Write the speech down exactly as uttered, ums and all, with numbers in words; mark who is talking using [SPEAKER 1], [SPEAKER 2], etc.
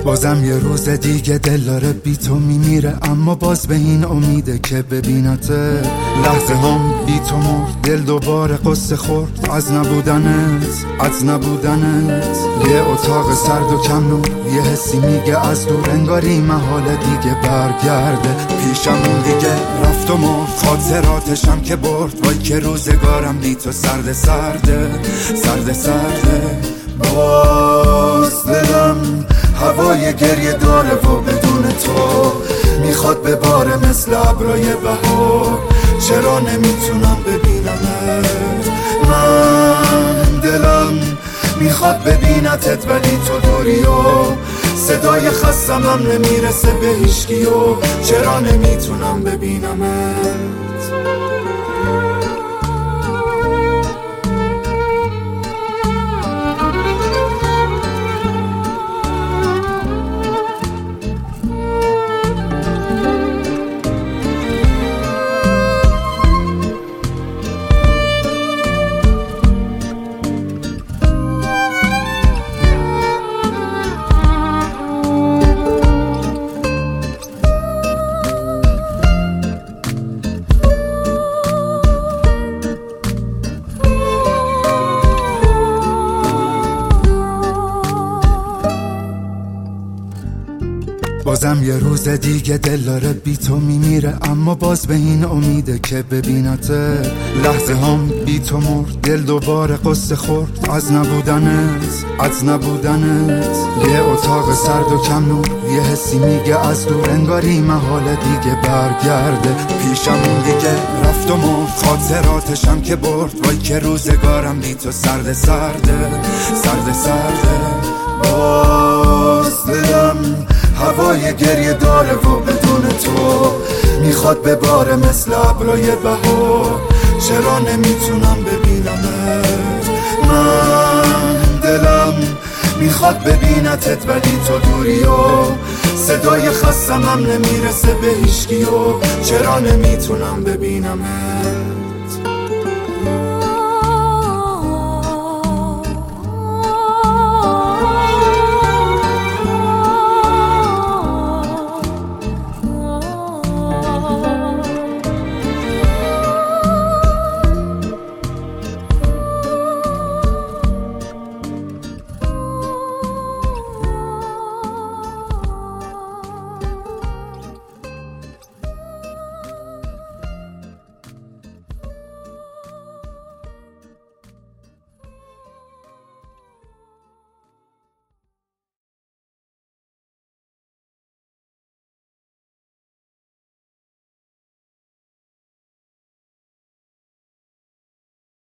[SPEAKER 1] بازم یه روز دیگه دل داره بی تو میمیره، اما باز به این امیده که ببینته. لحظه هم بی تو مرد، دل دوباره قصه خورد از نبودنت، از نبودنت. یه اتاق سرد و کم نور، یه حسی میگه از دور، انگاری محاله دیگه برگرده. پیشمون دیگه رفت و مرد، خاطراتشم که برد. وای که روزگارم بی تو سرد سرده، سرد سرده. باز دلم هوای گریه داره و بدون تو میخواد بباره مثل ابرای بهار. چرا نمیتونم ببینمت؟ من دلم میخواد ببینتت ولی تو دوری و صدای خستم هم نمیرسه به هیچکی و چرا نمیتونم ببینمت؟ بازم یه روز دیگه دل داره بی تو میمیره، اما باز به این امیده که ببینته. لحظه هم بی تو مرد، دل دوباره قصه خورد از نبودنت، از نبودنت. یه اتاق سرد و کم نور، یه حسی میگه از دور، انگاری محاله دیگه برگرده. پیشمون دیگه رفت و مرد، خاطراتشم که برد. وای که روزگارم بی تو سرد سرده، سرد سرده. باز دلم هوای گریه داره و بدون تو میخواد بباره مثل ابرای بهار. چرا نمیتونم ببینمت؟ من دلم میخواد ببینتت ولی تو دوری و صدای خستم هم نمیرسه به هیچکی و چرا نمیتونم ببینمت؟